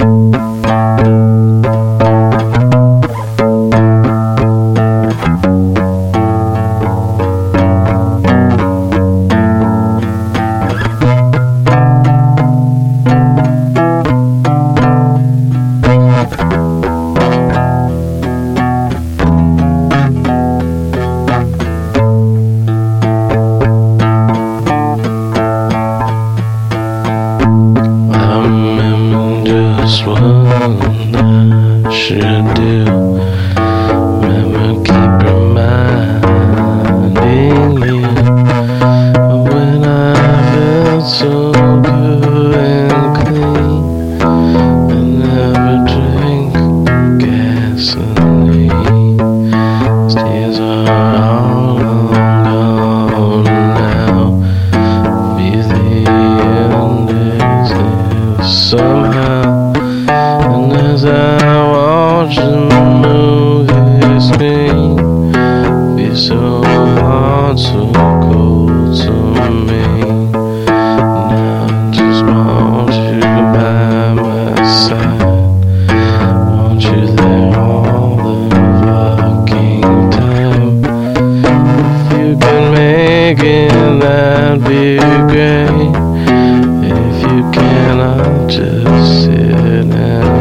Just what I should do. Remember, keep reminding you when I felt so good and clean. I never drink gasoline. These days are all long gone now. Feel the end is here somehow. And as I watch the movie screen, be so hard, so cold, so mean. Now I just want you by my side. Want you there all the fucking time. If you can make it, that'd be great. If you can, I'll just sit and